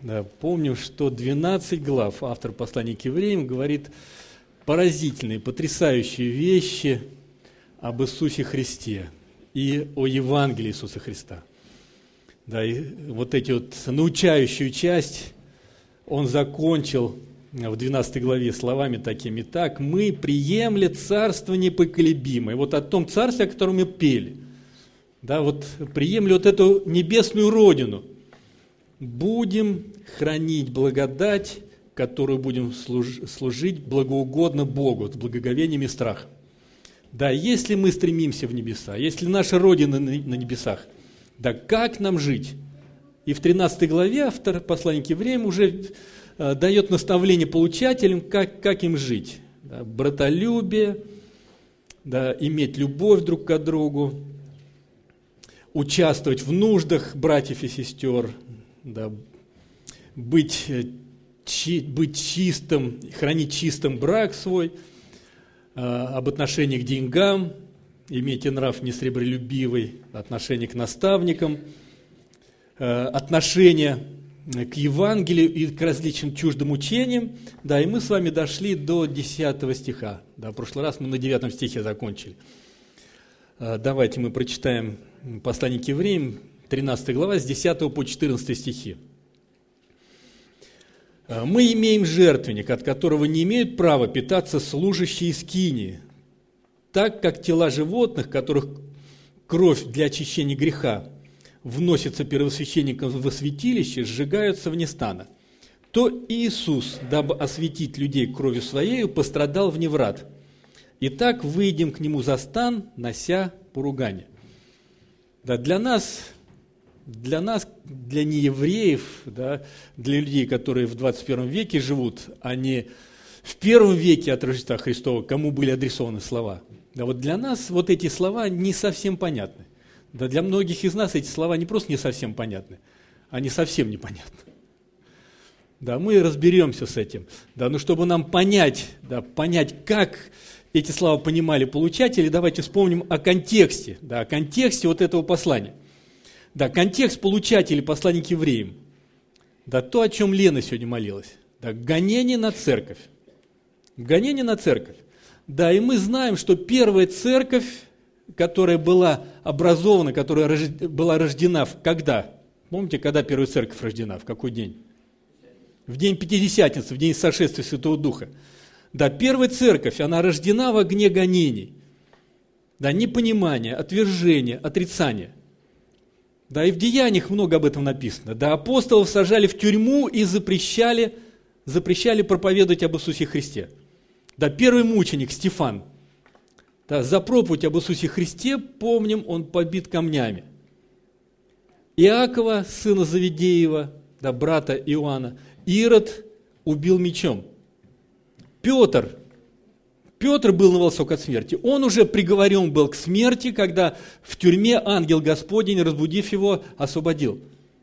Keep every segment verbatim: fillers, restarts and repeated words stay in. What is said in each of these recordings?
Да, помним, что двенадцать глав автор послания к евреям говорит поразительные, потрясающие вещи об Иисусе Христе и о Евангелии Иисуса Христа. Да, и вот эти вот научающую часть он закончил в двенадцатой главе словами такими: «Так мы, приемля царство непоколебимое». Вот о том царстве, о котором мы пели. Да, вот приемля вот эту небесную родину. Будем хранить благодать, которую будем служ- служить благоугодно Богу, с благоговением и страхом. Да, если мы стремимся в небеса, если наша Родина на небесах, да как нам жить? И в тринадцатой главе автор послания к евреям уже э, дает наставление получателям, как, как им жить. Да, братолюбие, да, иметь любовь друг к другу, участвовать в нуждах братьев и сестер, да, быть, чи, быть чистым, хранить чистым брак свой, э, об отношении к деньгам, имейте нрав несребролюбивый, отношение к наставникам, э, отношение к Евангелию и к различным чуждым учениям. Да, и мы с вами дошли до десятого стиха. Да, в прошлый раз мы на девятом стихе закончили. Э, давайте мы прочитаем послание к евреям, тринадцатая глава, с десятого по четырнадцатый стихи. «Мы имеем жертвенник, от которого не имеют права питаться служащие скинии, так как тела животных, которых кровь для очищения греха вносится первосвященником во святилище, сжигаются вне стана, то Иисус, дабы осветить людей кровью Своею, пострадал вне врат. Итак, выйдем к Нему за стан, нося поругание». Да, для нас... Для нас, для неевреев, да, для людей, которые в двадцать первом веке живут, а не в первом веке от Рождества Христова, кому были адресованы слова. Да, вот для нас вот эти слова не совсем понятны. Да, для многих из нас эти слова не просто не совсем понятны, они совсем непонятны. Да, мы разберемся с этим. Да, но чтобы нам понять, да, понять, как эти слова понимали получатели, давайте вспомним о контексте, да, о контексте вот этого послания. Да, контекст получателей послания к евреям. Да, то, о чем Лена сегодня молилась. Да, гонение на церковь. Гонение на церковь. Да, и мы знаем, что первая церковь, которая была образована, которая рож... была рождена в... когда? Помните, когда первая церковь рождена? В какой день? В день Пятидесятницы, в день сошествия Святого Духа. Да, первая церковь, она рождена в огне гонений. Да, непонимания, отвержения, отрицания. Да, и в Деяниях много об этом написано. Да, апостолов сажали в тюрьму и запрещали, запрещали проповедовать об Иисусе Христе. Да, первый мученик Стефан, да, за проповедь об Иисусе Христе, помним, он побит камнями. Иакова, сына Завидеева, да, брата Иоанна, Ирод убил мечом. Петр, Петр был на волосок от смерти. Он уже приговорен был к смерти, когда в тюрьме ангел Господень, разбудив его, освободил.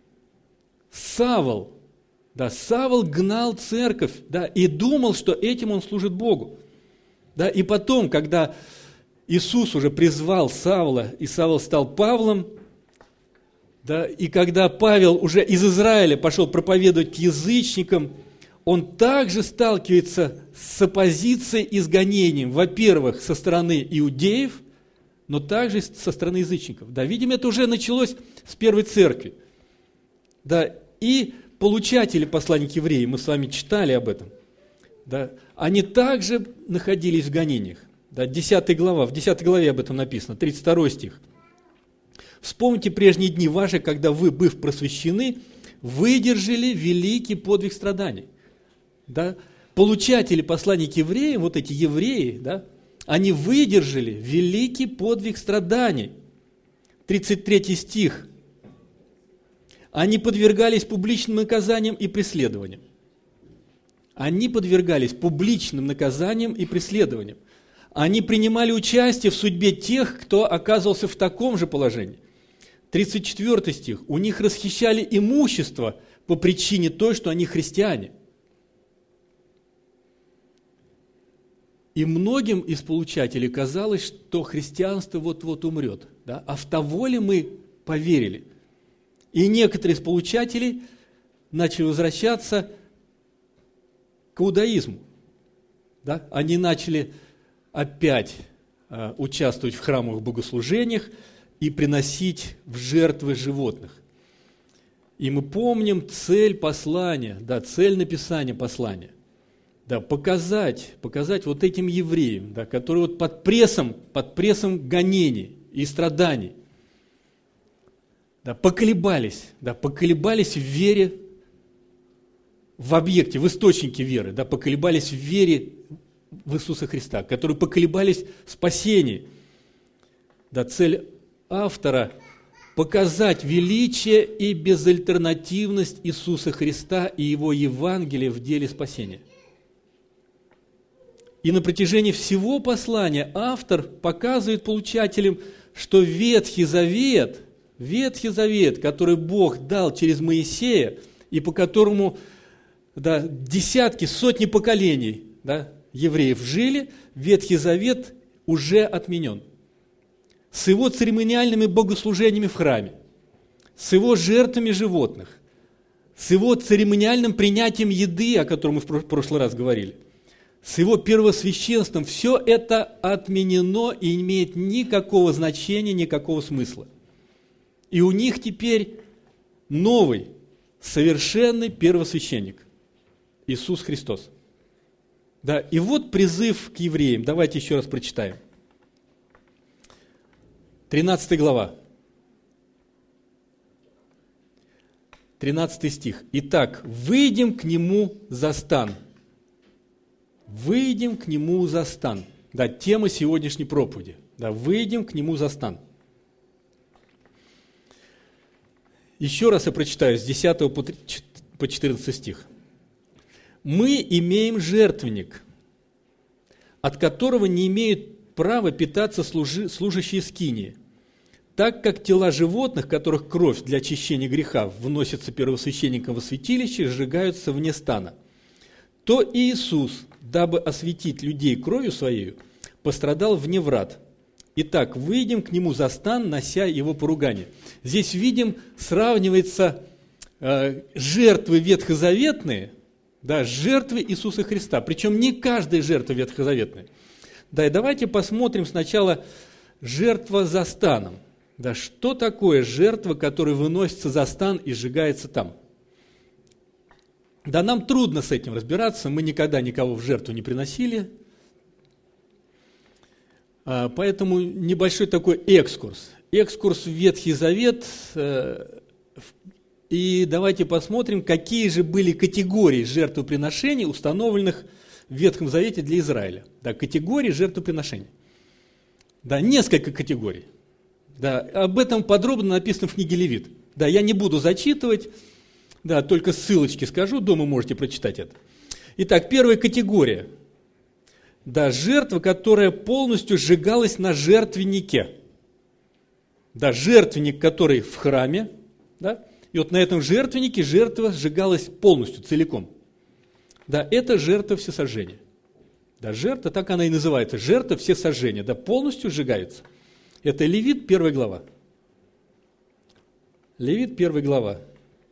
Савл, да, Савл гнал церковь, да, и думал, что этим он служит Богу. Да, и потом, когда Иисус уже призвал Савла, и Савл стал Павлом, да, и когда Павел уже из Израиля пошел проповедовать к язычникам, он также сталкивается с оппозицией и с гонением, во-первых, со стороны иудеев, но также со стороны язычников. Да, видимо, это уже началось с первой церкви. Да, и получатели послания к евреям, мы с вами читали об этом, да, они также находились в гонениях. Да, десятая глава, в десятой главе об этом написано, тридцать второй стих. «Вспомните прежние дни ваши, когда вы, быв просвещены, выдержали великий подвиг страданий». Да, получатели послания к евреям, вот эти евреи, да, они выдержали великий подвиг страданий. тридцать третий стих. Они подвергались публичным наказаниям и преследованиям. Они подвергались публичным наказаниям и преследованиям. Они принимали участие в судьбе тех, кто оказывался в таком же положении. тридцать четвёртый стих. У них расхищали имущество по причине той, что они христиане. И многим из получателей казалось, что христианство вот-вот умрет. Да? А в того ли мы поверили? И некоторые из получателей начали возвращаться к иудаизму. Да? Они начали опять э, участвовать в храмовых богослужениях и приносить в жертвы животных. И мы помним цель послания, да, цель написания послания. Да, показать, показать вот этим евреям, да, которые вот под прессом, под прессом гонений и страданий, да, поколебались, да, поколебались в вере, в объекте, в источнике веры, да, поколебались в вере в Иисуса Христа, которые поколебались в спасении. Да, цель автора – показать величие и безальтернативность Иисуса Христа и Его Евангелия в деле спасения. И на протяжении всего послания автор показывает получателям, что Ветхий Завет, Ветхий Завет, который Бог дал через Моисея, и по которому да, десятки, сотни поколений да, евреев жили, Ветхий Завет уже отменен. С его церемониальными богослужениями в храме, с его жертвами животных, с его церемониальным принятием еды, о котором мы в прошлый раз говорили, с его первосвященством, все это отменено и не имеет никакого значения, никакого смысла. И у них теперь новый, совершенный первосвященник, Иисус Христос. Да, и вот призыв к евреям, давайте еще раз прочитаем. тринадцатая глава, тринадцатый стих. «Итак, выйдем к нему за стан». Выйдем к нему за стан. Да, тема сегодняшней проповеди. Да, выйдем к нему за стан. Еще раз я прочитаю с десятого по четырнадцатый стих. «Мы имеем жертвенник, от которого не имеют права питаться служи, служащие скинии, так как тела животных, которых кровь для очищения греха вносится первосвященником во святилище, сжигаются вне стана, то и Иисус, дабы осветить людей кровью Своею, пострадал вне врат. Итак, выйдем к Нему за стан, нося Его поругание». Здесь, видим, сравнивается э, жертвы ветхозаветные, да, с жертвой Иисуса Христа. Причем не каждая жертва ветхозаветная. Да, и давайте посмотрим сначала жертва за станом. Да, что такое жертва, которая выносится за стан и сжигается там? Да, нам трудно с этим разбираться, мы никогда никого в жертву не приносили. Поэтому небольшой такой экскурс. Экскурс в Ветхий Завет. И давайте посмотрим, какие же были категории жертвоприношений, установленных в Ветхом Завете для Израиля. Да, категории жертвоприношений. Да, несколько категорий. Да, об этом подробно написано в книге Левит. Да, я не буду зачитывать, да, только ссылочки скажу, дома можете прочитать это. Итак, первая категория. Да, жертва, которая полностью сжигалась на жертвеннике. Да, жертвенник, который в храме, да, и вот на этом жертвеннике жертва сжигалась полностью, целиком. Да, это жертва всесожжения. Да, жертва, так она и называется, жертва всесожжения, да, полностью сжигается. Это Левит, первая глава. Левит, первая глава.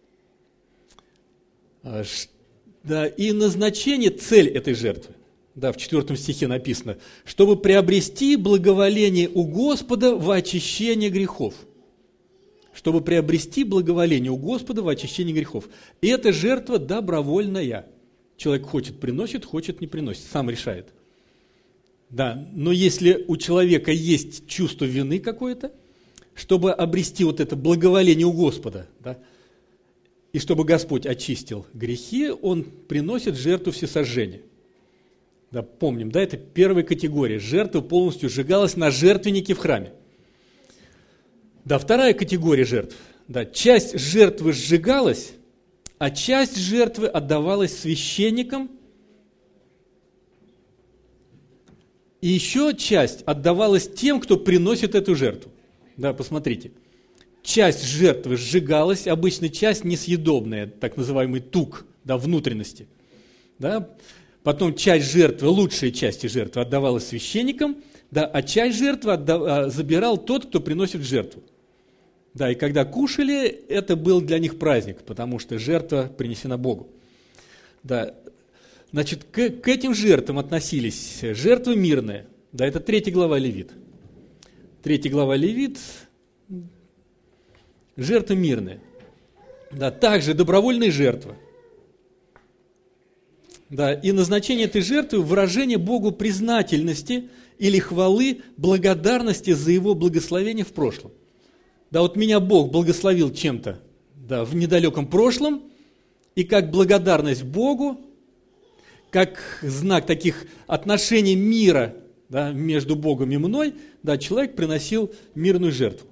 Да, и назначение, цель этой жертвы, да, в четвертом стихе написано, чтобы приобрести благоволение у Господа во очищение грехов. Чтобы приобрести благоволение у Господа во очищение грехов. И эта жертва добровольная. Человек хочет, приносит, хочет, не приносит, сам решает. Да, но если у человека есть чувство вины какое-то, чтобы обрести вот это благоволение у Господа, да, и чтобы Господь очистил грехи, он приносит жертву всесожжения. Да, помним, да, это первая категория. Жертва полностью сжигалась на жертвеннике в храме. Да, вторая категория жертв. Да, часть жертвы сжигалась, а часть жертвы отдавалась священникам, и еще часть отдавалась тем, кто приносит эту жертву. Да, посмотрите. Часть жертвы сжигалась, обычно часть несъедобная, так называемый тук, да, внутренности. Да. Потом часть жертвы, лучшие части жертвы отдавалась священникам, да, а часть жертвы отдав... забирал тот, кто приносит жертву. Да, и когда кушали, это был для них праздник, потому что жертва принесена Богу. Да, значит, к, к этим жертвам относились жертвы мирные. Да, это третья глава Левит. Третья глава Левит, жертвы мирные. Да, также добровольные жертвы. Да, и назначение этой жертвы – выражение Богу признательности или хвалы, благодарности за Его благословение в прошлом. Да, вот меня Бог благословил чем-то, да, в недалеком прошлом, и как благодарность Богу, как знак таких отношений мира, да, между Богом и мной, да, человек приносил мирную жертву.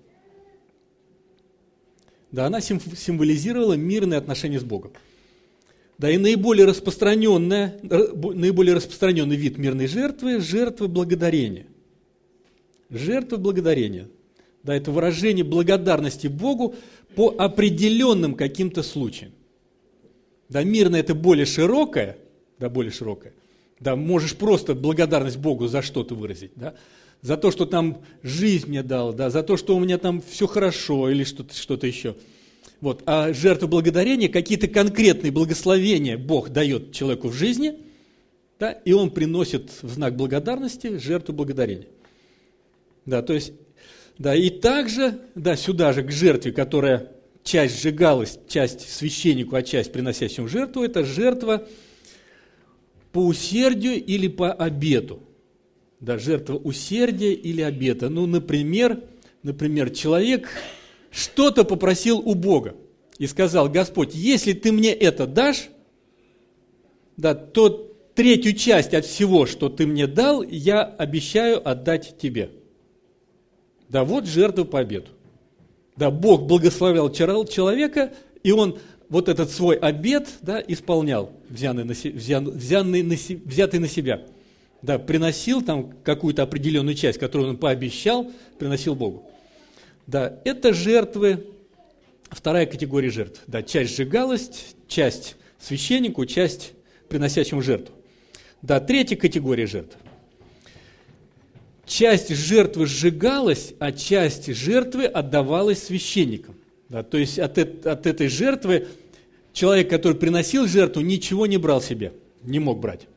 Да, она символизировала мирные отношения с Богом. Да, и наиболее, распространенная, наиболее распространенный вид мирной жертвы – жертва благодарения. Жертва благодарения. Да, это выражение благодарности Богу по определенным каким-то случаям. Да, мирное – это более широкое, да, более широкое. Да, можешь просто благодарность Богу за что-то выразить, да, за то, что там жизнь мне дал, да, за то, что у меня там все хорошо или что-то, что-то еще. Вот. А жертва благодарения, какие-то конкретные благословения Бог дает человеку в жизни, да, и он приносит в знак благодарности жертву благодарения. Да, то есть, да, и также, да, сюда же к жертве, которая часть сжигалась, часть священнику, а часть приносящему жертву, это жертва по усердию или по обету. Да, жертва усердия или обета. Ну, например, например, человек что-то попросил у Бога и сказал: Господь, если ты мне это дашь, да, то третью часть от всего, что ты мне дал, я обещаю отдать тебе. Да, вот жертва по обету. Да, Бог благословлял человека, и он вот этот свой обет, да, исполнял, взятый на, взятый на, взятый на себя. Да, приносил там какую-то определенную часть, которую он пообещал, приносил Богу. Да, это жертвы, вторая категория жертв. Да, часть сжигалась, часть священнику, часть приносящему жертву. Да, третья категория жертв. Часть жертвы сжигалась, а часть жертвы отдавалась священникам. Да, то есть от, от этой жертвы человек, который приносил жертву, ничего не брал себе, не мог брать.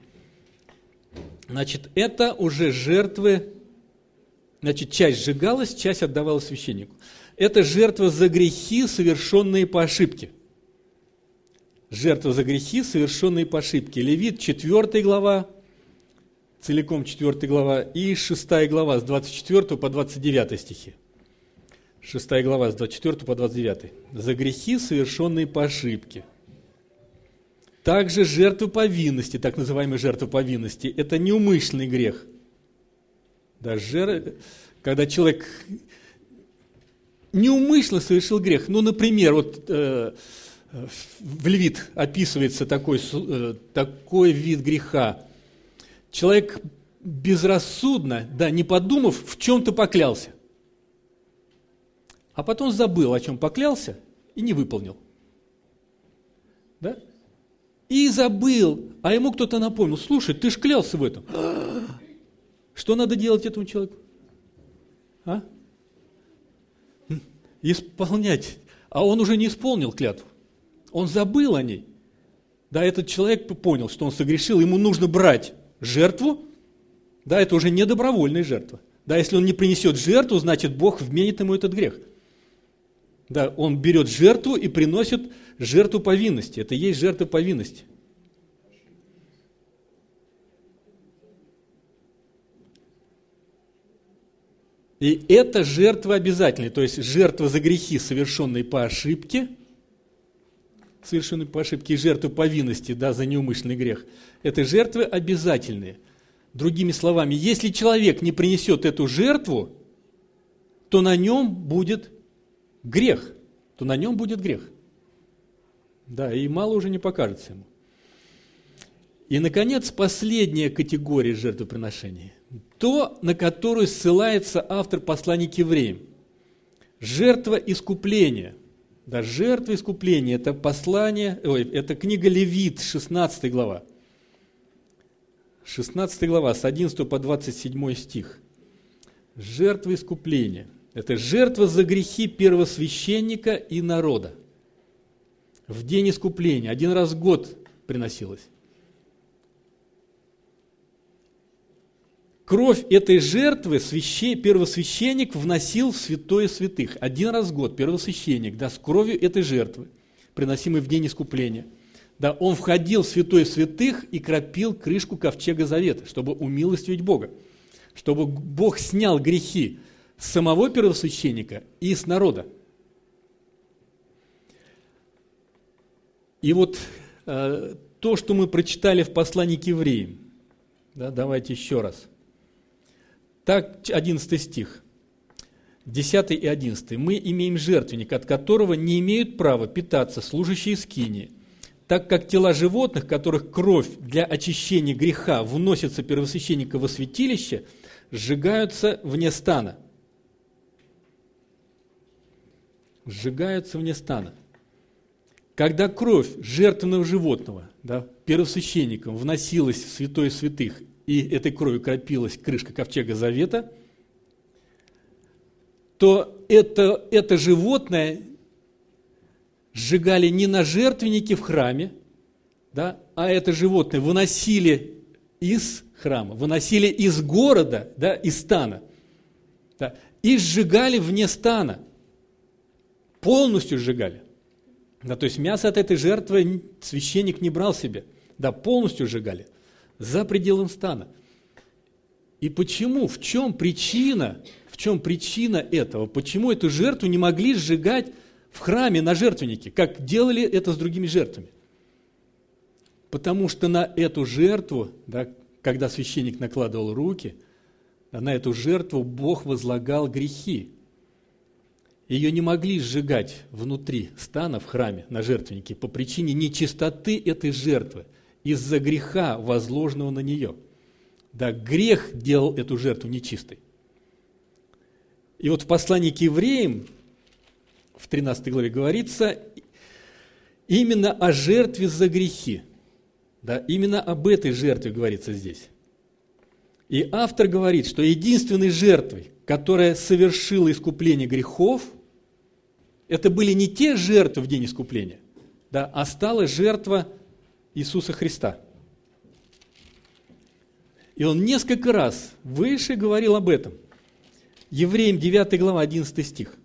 Значит, это уже жертвы, значит, часть сжигалась, часть отдавалась священнику. Это жертва за грехи, совершенные по ошибке. Жертва за грехи, совершенные по ошибке. Левит, четвёртая глава, целиком четвёртая глава, и шестая глава, с двадцать четвёртого по двадцать девятый стихи. Шестая глава, с двадцать четвёртого по двадцать девятый. За грехи, совершенные по ошибке. Также жертва повинности, так называемая жертва повинности, это неумышленный грех. Да, жер... Когда человек неумышленно совершил грех, ну, например, вот э, в Левит описывается такой, э, такой вид греха. Человек безрассудно, да, не подумав, в чем-то поклялся, а потом забыл, о чем поклялся, и не выполнил. Да? И забыл, а ему кто-то напомнил: слушай, ты ж клялся в этом. Что надо делать этому человеку? А? Исполнять. А он уже не исполнил клятву. Он забыл о ней. Да, этот человек понял, что он согрешил, ему нужно брать жертву. Да, это уже не добровольная жертва. Да, если он не принесет жертву, значит, Бог вменит ему этот грех. Да, он берет жертву и приносит жертву повинности. Это и есть жертва повинности. И это жертва обязательная, то есть жертва за грехи, совершенные по ошибке, совершенные по ошибке, и жертва повинности, да, за неумышленный грех. Это жертвы обязательные. Другими словами, если человек не принесет эту жертву, то на нем будет грех, то на нем будет грех. Да, и мало уже не покажется ему. И, наконец, последняя категория жертвоприношения. То, на которую ссылается автор послания к евреям. Жертва искупления. Да, жертва искупления – это послание, ой, это книга Левит, шестнадцатая глава. шестнадцатая глава, с одиннадцатого по двадцать седьмой стих. Жертва искупления. Это жертва за грехи первосвященника и народа. В день искупления. Один раз в год приносилась. Кровь этой жертвы свяще... первосвященник вносил в святое святых. Один раз в год первосвященник, да, с кровью этой жертвы, приносимой в день искупления. Да, он входил в святое святых и кропил крышку ковчега завета, чтобы умилостивить Бога. Чтобы Бог снял грехи с самого первосвященника и с народа. И вот э, то, что мы прочитали в послании к евреям, да, давайте еще раз. Так, одиннадцатый стих, десятый и одиннадцатый. «Мы имеем жертвенник, от которого не имеют права питаться служащие скинии, так как тела животных, которых кровь для очищения греха вносится первосвященника во святилище, сжигаются вне стана». Сжигаются вне стана. Когда кровь жертвенного животного, да, первосвященником вносилась в святое святых, и этой кровью кропилась крышка ковчега завета, то это, это животное сжигали не на жертвеннике в храме, да, а это животное выносили из храма, выносили из города, да, из стана, да, и сжигали вне стана, полностью сжигали. Да, то есть мясо от этой жертвы священник не брал себе, да, полностью сжигали, за пределом стана. И почему, в чем причина, в чем причина этого? Почему эту жертву не могли сжигать в храме на жертвеннике, как делали это с другими жертвами? Потому что на эту жертву, да, когда священник накладывал руки, да, на эту жертву Бог возлагал грехи. Ее не могли сжигать внутри стана в храме на жертвеннике по причине нечистоты этой жертвы, из-за греха, возложенного на нее. Да, грех делал эту жертву нечистой. И вот в послании к евреям, в тринадцатой главе говорится именно о жертве за грехи. Да, именно об этой жертве говорится здесь. И автор говорит, что единственной жертвой, которая совершила искупление грехов, это были не те жертвы в день искупления, да, а стала жертва Иисуса Христа. И он несколько раз выше говорил об этом. Евреям девятая глава, одиннадцатый стих.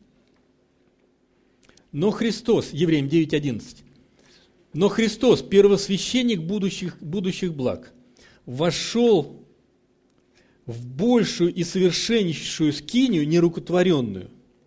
Но Христос, Евреям девять одиннадцать, но Христос, первосвященник будущих, будущих благ, вошел в большую и совершеннейшую скинию нерукотворенную,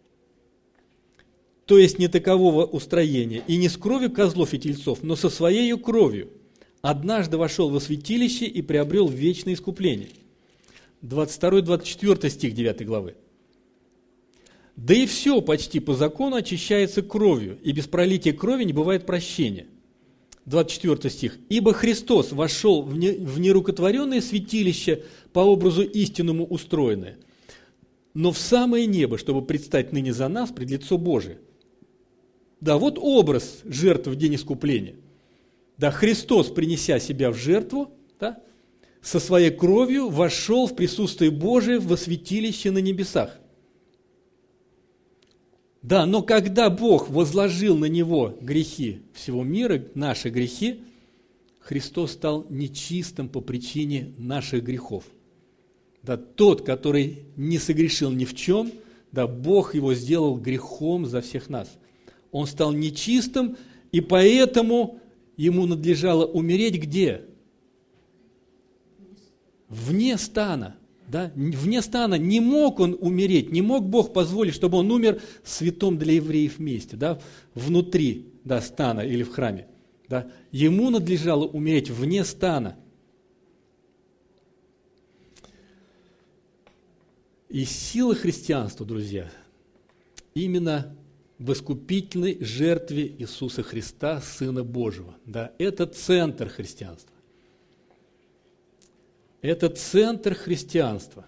то есть не такового устроения, и не с кровью козлов и тельцов, но со своей кровью, однажды вошел во святилище и приобрел вечное искупление. двадцать второй двадцать четвёртый стих девятой главы. Да и все почти по закону очищается кровью, и без пролития крови не бывает прощения. двадцать четвёртый стих. «Ибо Христос вошел в нерукотворенное святилище по образу истинному устроенное, но в самое небо, чтобы предстать ныне за нас пред лицо Божие». Да, вот образ жертвы в день искупления. Да, Христос, принеся себя в жертву, да, со своей кровью вошел в присутствие Божие во святилище на небесах. Да, но когда Бог возложил на Него грехи всего мира, наши грехи, Христос стал нечистым по причине наших грехов. Да, тот, который не согрешил ни в чем, да, Бог его сделал грехом за всех нас. Он стал нечистым, и поэтому ему надлежало умереть где? Вне стана. Да? Вне стана не мог он умереть, не мог Бог позволить, чтобы он умер в святом для евреев месте, да? Внутри, да, стана или в храме. Да? Ему надлежало умереть вне стана. И сила христианства, друзья, именно в искупительной жертве Иисуса Христа, Сына Божьего. Да? Это центр христианства. Это центр христианства.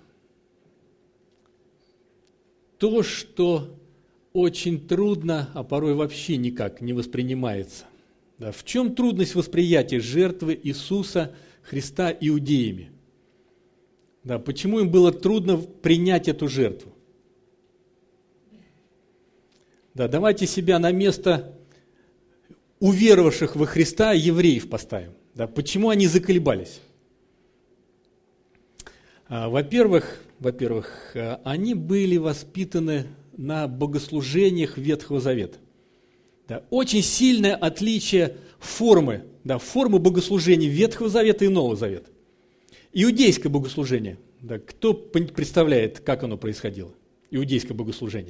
То, что очень трудно, а порой вообще никак не воспринимается. Да? В чем трудность восприятия жертвы Иисуса Христа иудеями? Да, почему им было трудно принять эту жертву? Да, давайте себя на место уверовавших во Христа евреев поставим. Да, почему они заколебались? Во-первых, во-первых, они были воспитаны на богослужениях Ветхого Завета. Да, очень сильное отличие формы, да, формы богослужения Ветхого Завета и Нового Завета. Иудейское богослужение. Да, кто представляет, как оно происходило? Иудейское богослужение.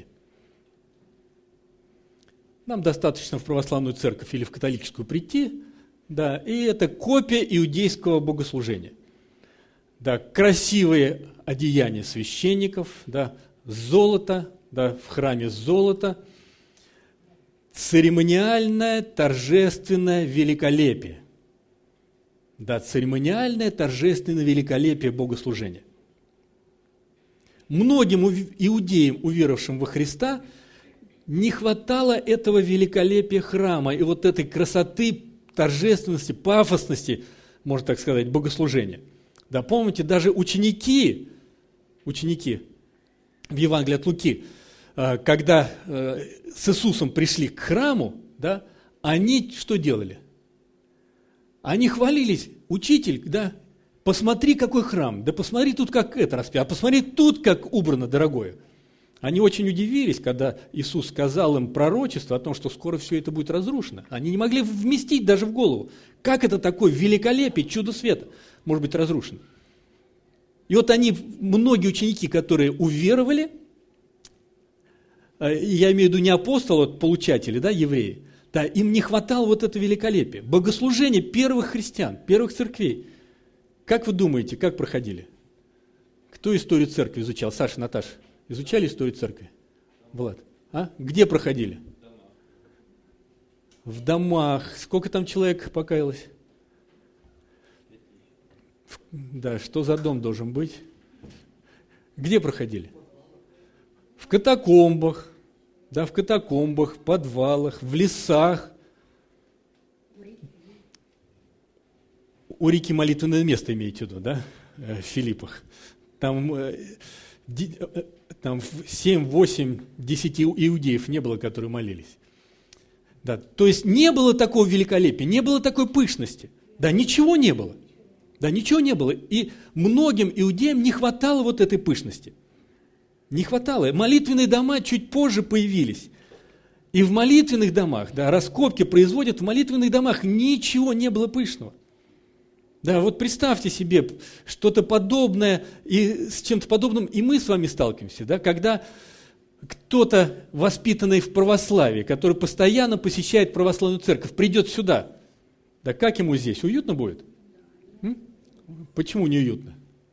Нам достаточно в православную церковь или в католическую прийти, да, и это копия иудейского богослужения. Да, красивые одеяния священников, да, золото, да, в храме золото, церемониальное, торжественное великолепие. Да, церемониальное, торжественное великолепие богослужения. Многим иудеям, уверовавшим во Христа, не хватало этого великолепия храма и вот этой красоты, торжественности, пафосности, можно так сказать, богослужения. Да, помните, даже ученики, ученики в Евангелии от Луки, когда с Иисусом пришли к храму, да, они что делали? Они хвалились: учитель, да, посмотри, какой храм, да посмотри тут, как это распято, а посмотри тут, как убрано дорогое. Они очень удивились, когда Иисус сказал им пророчество о том, что скоро все это будет разрушено. Они не могли вместить даже в голову, как это такое великолепие, чудо света может быть разрушено. И вот они, многие ученики, которые уверовали, я имею в виду не апостолы, а получатели, да, евреи, да, им не хватало вот этого великолепия. Богослужение первых христиан, первых церквей. Как вы думаете, как проходили? Кто историю церкви изучал? Саша, Наташа, изучали историю церкви? Влад, а? Где проходили? В домах. Сколько там человек покаялось? Да, что за дом должен быть? Где проходили? В катакомбах, да, в катакомбах, в подвалах, в лесах. У реки молитвенное место имеете в виду, да, в Филиппах. Там, там семь, восемь, десять иудеев не было, которые молились. Да, то есть не было такого великолепия, не было такой пышности. Да, ничего не было. Да, ничего не было. И многим иудеям не хватало вот этой пышности. Не хватало. Молитвенные дома чуть позже появились. И в молитвенных домах, да, раскопки производят в молитвенных домах, ничего не было пышного. Да, вот представьте себе что-то подобное, и с чем-то подобным и мы с вами сталкиваемся, да, когда кто-то, воспитанный в православии, который постоянно посещает православную церковь, придет сюда, да как ему здесь? Уютно будет? М? Почему неуютно?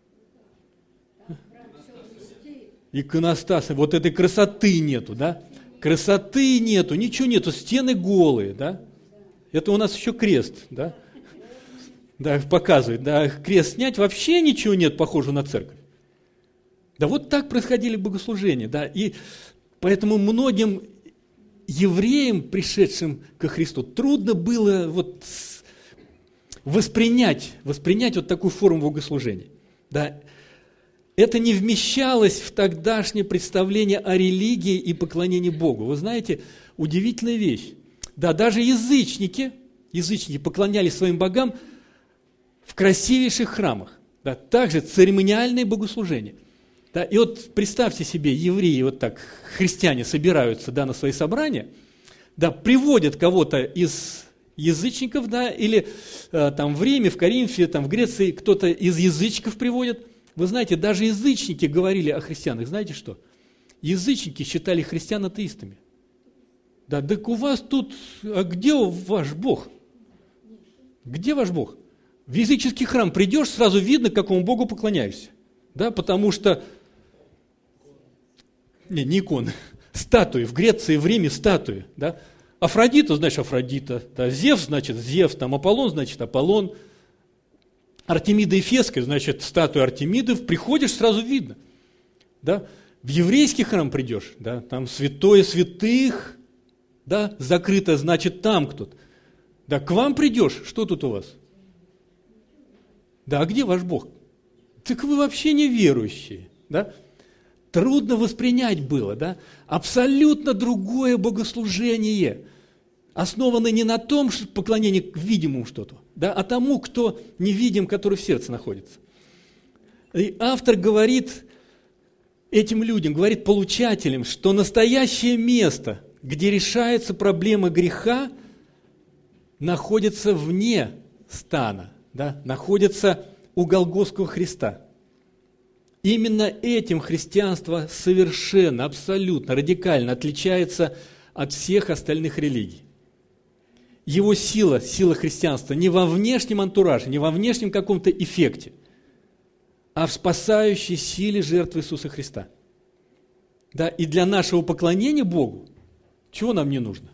Иконостасы, вот этой красоты нету, да? Красоты нету, ничего нету, стены голые, да? Это у нас еще крест, да? Да, показывает, да, крест снять, вообще ничего нет похожего на церковь. Да вот так происходили богослужения, да, и поэтому многим евреям, пришедшим ко Христу, трудно было вот воспринять, воспринять вот такую форму богослужения, да. Это не вмещалось в тогдашнее представление о религии и поклонении Богу. Вы знаете, удивительная вещь. Да, даже язычники, язычники поклонялись своим богам в красивейших храмах. Да, также церемониальные богослужения. Да, и вот представьте себе, евреи, вот так, христиане собираются, да, на свои собрания, да, приводят кого-то из язычников, да, или э, там в Риме, в Коринфе, там в Греции кто-то из язычников приводит. Вы знаете, даже язычники говорили о христианах. Знаете что? Язычники считали христиан атеистами. Да, так у вас тут, а где ваш Бог? Где ваш Бог? В языческий храм придешь, сразу видно, к какому Богу поклоняешься. Да, потому что, не, не иконы, статуи, в Греции, в Риме статуи. Да? Афродита, значит, Афродита. Да? Зевс, значит, Зевс. Там Аполлон, значит, Аполлон. Артемида Эфесская, значит, статуя Артемиды, приходишь, сразу видно. Да? В еврейский храм придешь, да? Там святое святых, да? Закрыто, значит, там кто-то. Да, к вам придешь, что тут у вас? Да, а где ваш Бог? Так вы вообще не верующие, да? трудно воспринять было, да? Абсолютно другое богослужение, основанное не на том, что поклонение к видимому что-то, да, а тому, кто невидим, который в сердце находится. И автор говорит этим людям, говорит получателям, что настоящее место, где решается проблема греха, находится вне стана, да, находится у Голгофского Христа. Именно этим христианство совершенно, абсолютно, радикально отличается от всех остальных религий. Его сила, сила христианства не во внешнем антураже, не во внешнем каком-то эффекте, а в спасающей силе жертвы Иисуса Христа. Да, и для нашего поклонения Богу, чего нам не нужно?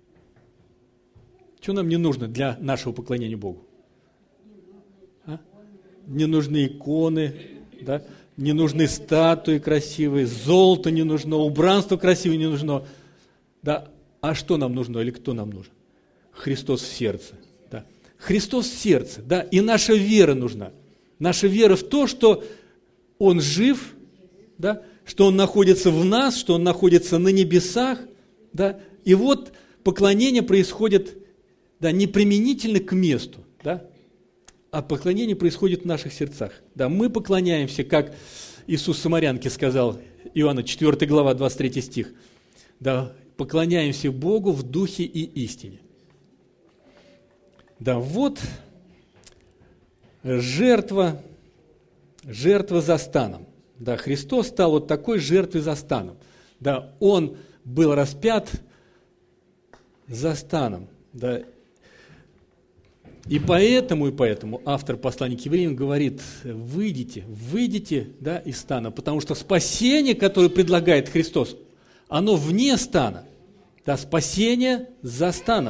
Чего нам не нужно для нашего поклонения Богу? А? Не нужны иконы, да? Не нужны статуи красивые, золото не нужно, убранство красивое не нужно. Да? А что нам нужно или кто нам нужен? Христос в сердце. Да? Христос в сердце, да? И наша вера нужна. Наша вера в то, что Он жив, да? Что Он находится в нас, что Он находится на небесах. Да? И вот поклонение происходит, да, не применительно к месту, да? А поклонение происходит в наших сердцах. Да, мы поклоняемся, как Иисус Самарянке сказал, Иоанна четвёртая глава, двадцать третий стих. Да, поклоняемся Богу в духе и истине. Да, вот жертва, жертва за станом. Да, Христос стал вот такой жертвой за станом. Да, Он был распят за станом. Да. И поэтому, и поэтому автор послания к евреям говорит, выйдите, выйдите, да, из стана, потому что спасение, которое предлагает Христос, оно вне стана. Да, спасение за станом.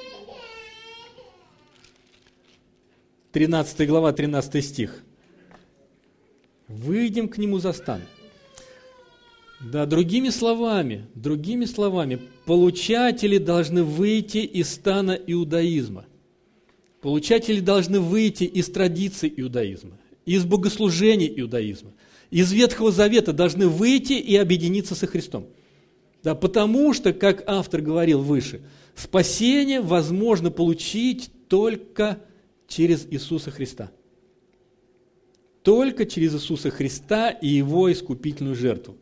тринадцатая глава, тринадцатый стих. Выйдем к Нему за стан. Да, другими словами, другими словами, получатели должны выйти из стана иудаизма. Получатели должны выйти из традиций иудаизма, из богослужений иудаизма, из Ветхого Завета должны выйти и объединиться со Христом. Да, потому что, как автор говорил выше, спасение возможно получить только через Иисуса Христа. Только через Иисуса Христа и Его искупительную жертву.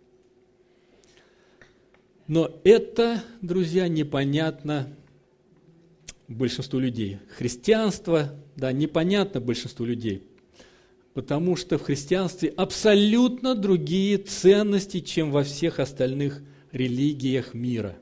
Но это, друзья, непонятно большинству людей. Христианство, да, непонятно большинству людей, потому что в христианстве абсолютно другие ценности, чем во всех остальных религиях мира.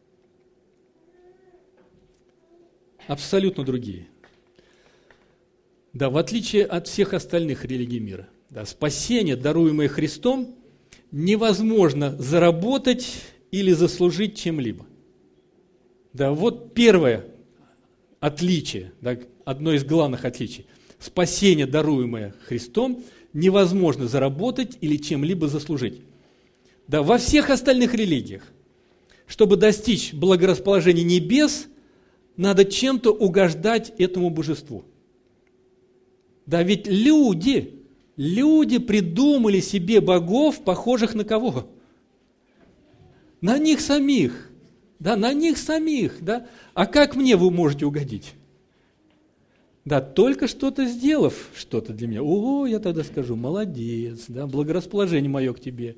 Абсолютно другие. Да, в отличие от всех остальных религий мира, да, спасение, даруемое Христом, невозможно заработать или заслужить чем-либо. Да, вот первое отличие, да, одно из главных отличий. Спасение, даруемое Христом, невозможно заработать или чем-либо заслужить. Да, во всех остальных религиях, чтобы достичь благорасположения небес, надо чем-то угождать этому божеству. Да, ведь люди, люди придумали себе богов, похожих на кого? На них самих. Да, на них самих, да. А как мне вы можете угодить? Да, только что-то сделав что-то для меня. О, я тогда скажу, молодец, да, благорасположение мое к тебе.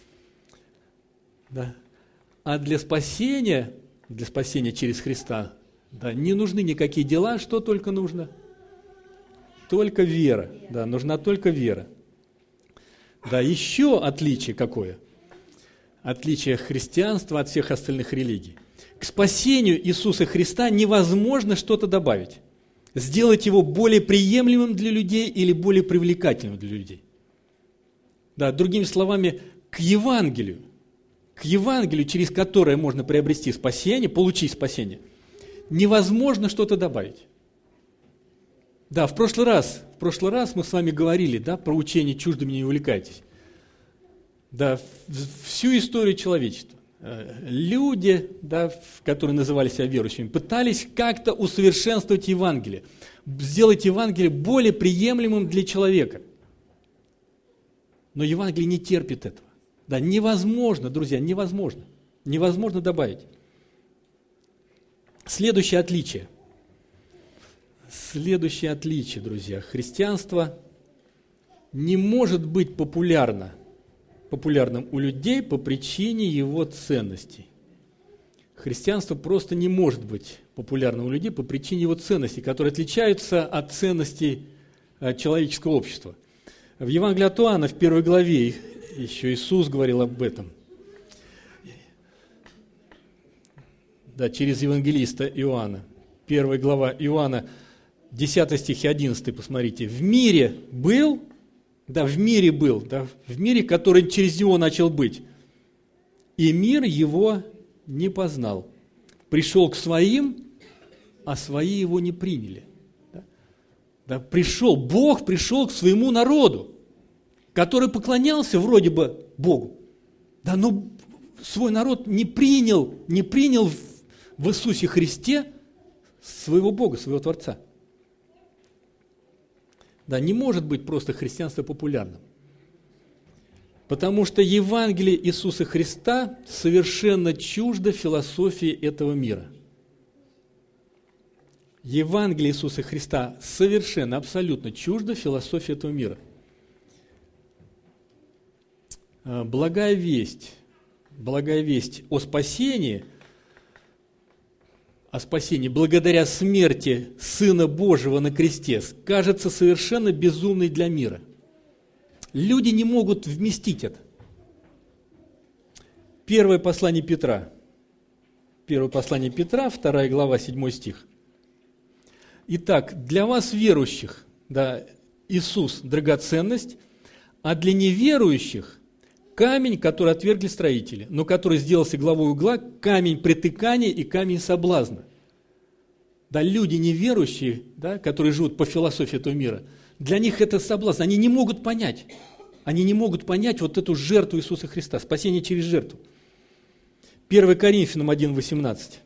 Да. А для спасения, для спасения через Христа, да, не нужны никакие дела, что только нужно? Только вера, да, нужна только вера. Да, еще отличие какое? Отличие христианства от всех остальных религий. К спасению Иисуса Христа невозможно что-то добавить, сделать его более приемлемым для людей или более привлекательным для людей. Да, другими словами, к Евангелию, к Евангелию, через которое можно приобрести спасение, получить спасение, невозможно что-то добавить. Да, в прошлый раз, в прошлый раз мы с вами говорили, да, про учение «чуждыми не увлекайтесь». Да, всю историю человечества люди, да, которые называли себя верующими, пытались как-то усовершенствовать Евангелие, сделать Евангелие более приемлемым для человека. Но Евангелие не терпит этого. Да, невозможно, друзья, невозможно. Невозможно добавить. Следующее отличие. Следующее отличие, друзья. Христианство не может быть популярно, популярным у людей по причине его ценностей. Христианство просто не может быть популярным у людей по причине его ценностей, которые отличаются от ценностей человеческого общества. В Евангелии от Иоанна, в первой главе, еще Иисус говорил об этом. Да, через евангелиста Иоанна. Первая глава Иоанна, десятый стих и одиннадцатый, посмотрите. «В мире был, да, в мире был, да, в мире, который через него начал быть, и мир его не познал. Пришел к своим, а свои его не приняли». Да? Да, пришел, Бог пришел к своему народу, который поклонялся вроде бы Богу. Да, но свой народ не принял, не принял в, в Иисусе Христе своего Бога, своего Творца. Да, не может быть просто христианство популярным. Потому что Евангелие Иисуса Христа совершенно чуждо философии этого мира. Евангелие Иисуса Христа совершенно, абсолютно чуждо философии этого мира. Благая весть, благая весть о спасении, о спасении благодаря смерти Сына Божьего на кресте кажется совершенно безумной для мира. Люди не могут вместить это. Первое послание Петра. Первое послание Петра, вторая глава, седьмой стих. Итак, для вас, верующих, да, Иисус – драгоценность, а для неверующих – камень, который отвергли строители, но который сделался главой угла, камень притыкания и камень соблазна. Да, люди неверующие, да, которые живут по философии этого мира, для них это соблазн, они не могут понять. Они не могут понять вот эту жертву Иисуса Христа, спасение через жертву. первое Коринфянам один восемнадцать.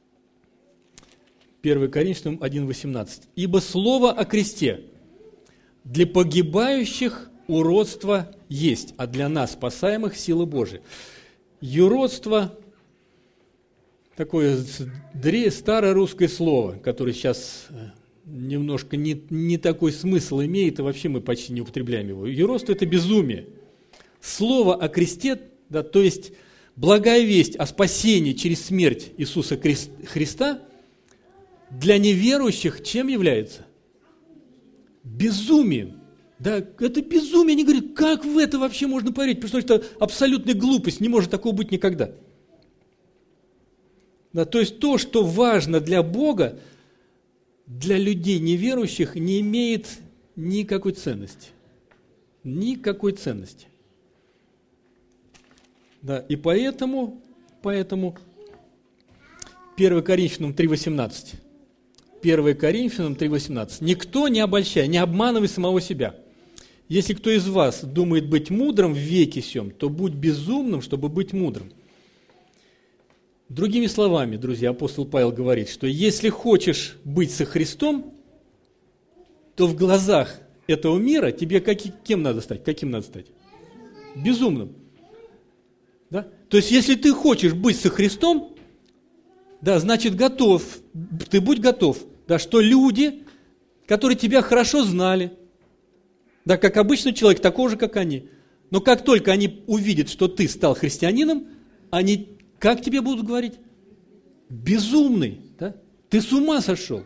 первое Коринфянам один восемнадцать. «Ибо слово о кресте для погибающих уродство есть, а для нас, спасаемых, сила Божия». Юродство – такое старое русское слово, которое сейчас немножко не, не такой смысл имеет, и вообще мы почти не употребляем его. Юродство – это безумие. Слово о кресте, да, то есть благая весть о спасении через смерть Иисуса Христа для неверующих чем является? Безумием. Да, это безумие. Они говорят, как в это вообще можно поверить? Потому что это абсолютная глупость, не может такого быть никогда. Да, то есть то, что важно для Бога, для людей неверующих, не имеет никакой ценности. Никакой ценности. Да, и поэтому, поэтому первое Коринфянам три восемнадцать. первое Коринфянам три восемнадцать. «Никто не обольщай, не обманывай самого себя. Если кто из вас думает быть мудрым в веке сем, то будь безумным, чтобы быть мудрым». Другими словами, друзья, апостол Павел говорит, что если хочешь быть со Христом, то в глазах этого мира тебе каким, кем надо стать? Каким надо стать? Безумным. Да? То есть, если ты хочешь быть со Христом, да, значит, готов, ты будь готов, да, что люди, которые тебя хорошо знали, да, как обычный человек, такой же, как они, но как только они увидят, что ты стал христианином, они как тебе будут говорить? Безумный, да? Ты с ума сошел.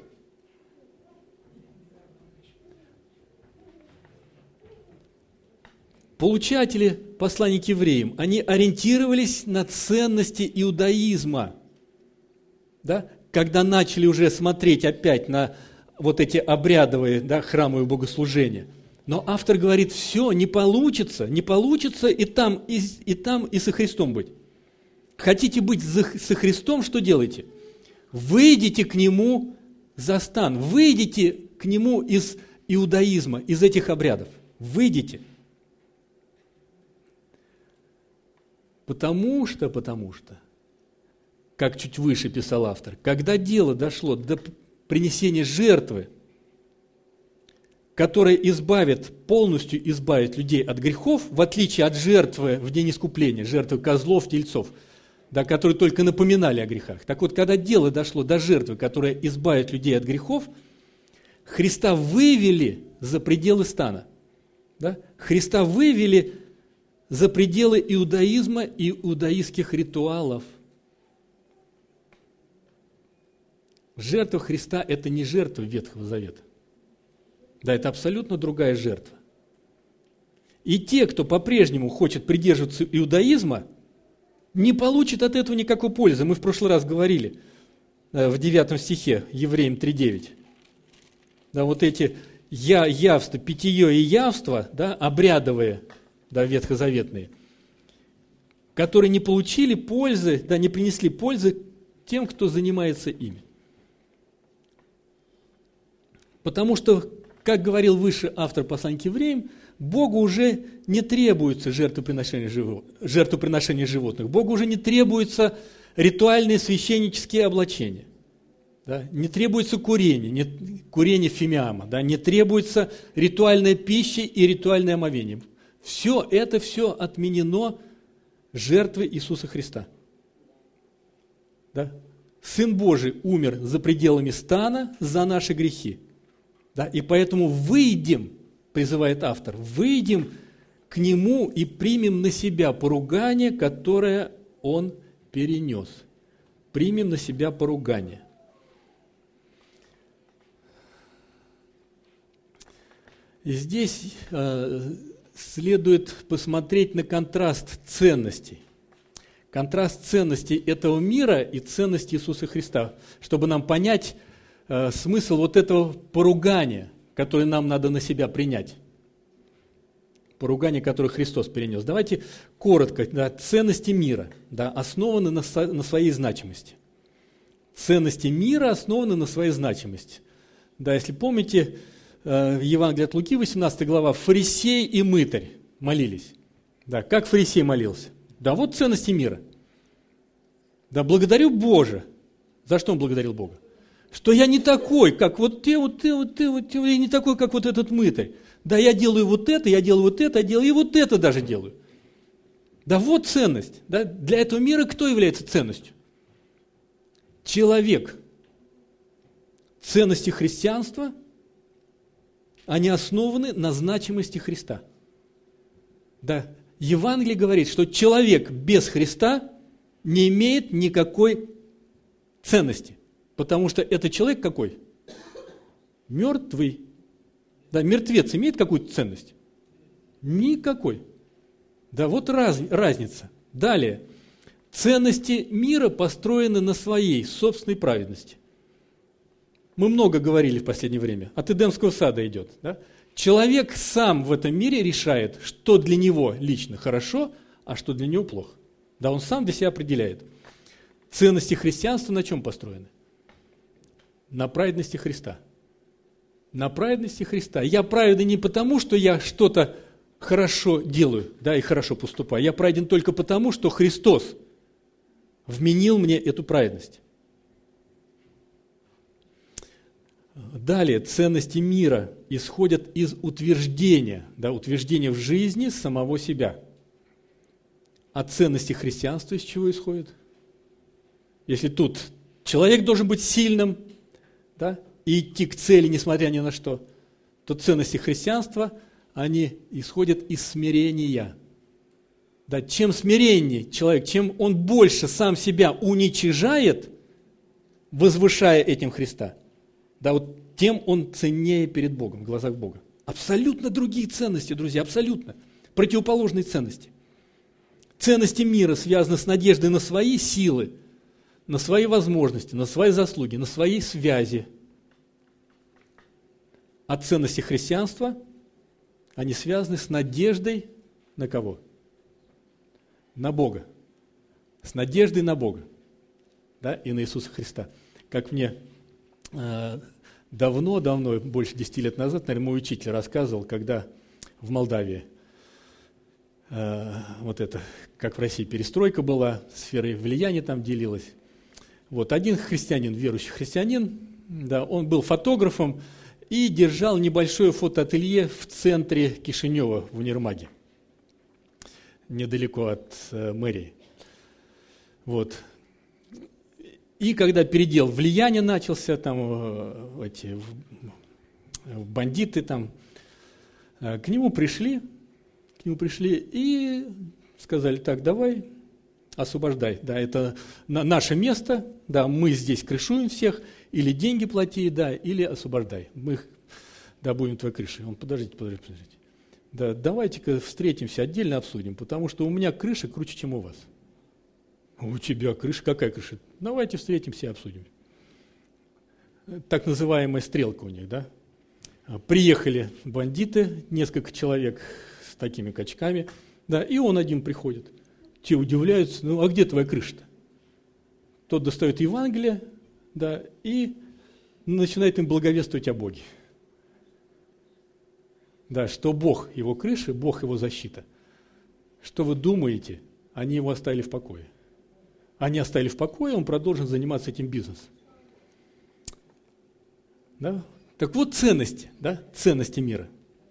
Получатели посланий к евреям, они ориентировались на ценности иудаизма. Да? Когда начали уже смотреть опять на вот эти обрядовые, да, храмовые богослужения. Но автор говорит, все, не получится, не получится и там, и, и там, и со Христом быть. Хотите быть со Христом, что делаете? Выйдите к Нему за стан, выйдите к Нему из иудаизма, из этих обрядов. Выйдите. Потому что, потому что, как чуть выше писал автор, когда дело дошло до принесения жертвы, которая избавит, полностью избавит людей от грехов, в отличие от жертвы в день искупления, жертвы козлов, тельцов, да, которые только напоминали о грехах. Так вот, когда дело дошло до жертвы, которая избавит людей от грехов, Христа вывели за пределы стана. Да? Христа вывели за пределы иудаизма и иудаистских ритуалов. Жертва Христа – это не жертва Ветхого Завета. Да, это абсолютно другая жертва. И те, кто по-прежнему хочет придерживаться иудаизма, не получат от этого никакой пользы. Мы в прошлый раз говорили в девятом стихе, Евреям три девять. Да, вот эти я, явства, питье и явства, да, обрядовые, да, ветхозаветные, которые не получили пользы, да, не принесли пользы тем, кто занимается ими. Потому что, как говорил выше автор послания к евреям, Богу уже не требуется жертвоприношение, живот, жертвоприношение животных, Богу уже не требуются ритуальные священнические облачения, да, не требуется курение, не, курение фимиама, да, не требуется ритуальная пища и ритуальное омовение. Все это все отменено жертвой Иисуса Христа. Да? Сын Божий умер за пределами стана за наши грехи. Да? И поэтому выйдем, призывает автор, выйдем к Нему и примем на себя поругание, которое Он перенес. Примем на себя поругание. И здесь э, следует посмотреть на контраст ценностей. Контраст ценностей этого мира и ценностей Иисуса Христа, чтобы нам понять э, смысл вот этого поругания, которое нам надо на себя принять. Поругание, которое Христос перенес. Давайте коротко. Да, ценности мира, да, основаны на, со, на своей значимости. Ценности мира основаны на своей значимости. Да, если помните, в Евангелии от Луки, восемнадцатая глава, фарисей и мытарь молились. Да, как фарисей молился? Да, вот ценности мира. Да, благодарю Боже. За что он благодарил Бога? Что я не такой, как вот ты, вот ты, вот ты, вот ты, я не такой, как вот этот мытарь. Да, я делаю вот это, я делаю вот это, я делаю и вот это даже делаю. Да, вот ценность. Да, для этого мира кто является ценностью? Человек. Ценности христианства – они основаны на значимости Христа. Да. Евангелие говорит, что человек без Христа не имеет никакой ценности. Потому что это человек какой? Мертвый. Да, мертвец имеет какую-то ценность? Никакой. Да, вот раз, разница. Далее. Ценности мира построены на своей собственной праведности. Мы много говорили в последнее время. От Эдемского сада идет. Да? Человек сам в этом мире решает, что для него лично хорошо, а что для него плохо. Да, он сам для себя определяет. Ценности христианства на чем построены? На праведности Христа. На праведности Христа. Я праведен не потому, что я что-то хорошо делаю, да, и хорошо поступаю. Я праведен только потому, что Христос вменил мне эту праведность. Далее, ценности мира исходят из утверждения, да, утверждения в жизни самого себя. А ценности христианства из чего исходят? Если тут человек должен быть сильным, да, и идти к цели, несмотря ни на что, то ценности христианства, они исходят из смирения. Да, чем смиреннее человек, чем он больше сам себя уничижает, возвышая этим Христа, да, вот тем он ценнее перед Богом, в глазах Бога. Абсолютно другие ценности, друзья, абсолютно. Противоположные ценности. Ценности мира связаны с надеждой на свои силы, на свои возможности, на свои заслуги, на свои связи. А ценности христианства, они связаны с надеждой на кого? На Бога. С надеждой на Бога, да, и на Иисуса Христа. Как мне давно-давно, больше десяти лет назад, наверное, мой учитель рассказывал, когда в Молдавии э, вот это, как в России, перестройка была, сфера влияния там делилась. Вот один христианин, верующий христианин, да, он был фотографом, и держал небольшое фотоателье в центре Кишинева, в универмаге, недалеко от э, мэрии. Вот. И когда передел влияния начался, там э, эти э, бандиты там, э, к нему пришли, к нему пришли и сказали: так, давай, освобождай, да, это на, наше место, да, мы здесь крышуем всех, или деньги плати, да, или освобождай, мы, да, будем твоей крышей. Он: подождите, подождите, подождите, да, давайте-ка встретимся, отдельно обсудим, потому что у меня крыша круче, чем у вас. У тебя крыша? Какая крыша? Давайте встретимся и обсудим. Так называемая стрелка у них, да? Приехали бандиты, несколько человек с такими качками, да, и он один приходит. Те удивляются: ну а где твоя крыша-то? Тот достает Евангелие, да, и начинает им благовествовать о Боге. Да, что Бог его крыша, Бог его защита. Что вы думаете, они его оставили в покое? Они оставили в покое, он продолжит заниматься этим бизнесом. Да? Так вот ценности, да, ценности мира.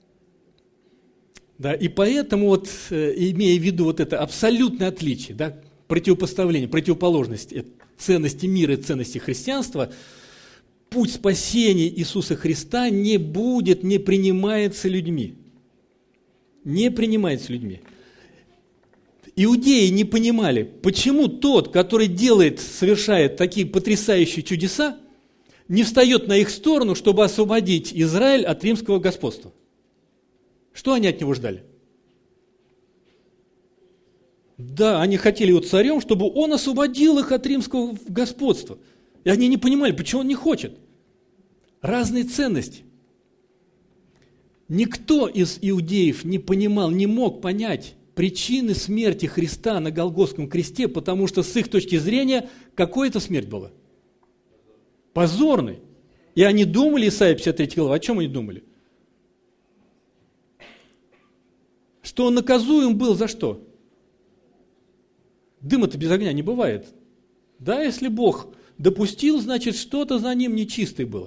Да, и поэтому, вот, имея в виду вот это абсолютное отличие, да, противопоставление, противоположность ценности мира и ценности христианства, путь спасения Иисуса Христа не будет, не принимается людьми. Не принимается людьми. Иудеи не понимали, почему тот, который делает, совершает такие потрясающие чудеса, не встает на их сторону, чтобы освободить Израиль от римского господства. Что они от него ждали? Да, они хотели его царем, чтобы он освободил их от римского господства. И они не понимали, почему он не хочет. Разные ценности. Никто из иудеев не понимал, не мог понять причины смерти Христа на Голгофском кресте, потому что с их точки зрения какая это смерть была? Позорной. И они думали, Исайя пятьдесят третья глава, о чем они думали? Что он наказуем был за что? Дыма-то без огня не бывает. Да, если Бог допустил, значит, что-то за ним нечистое было.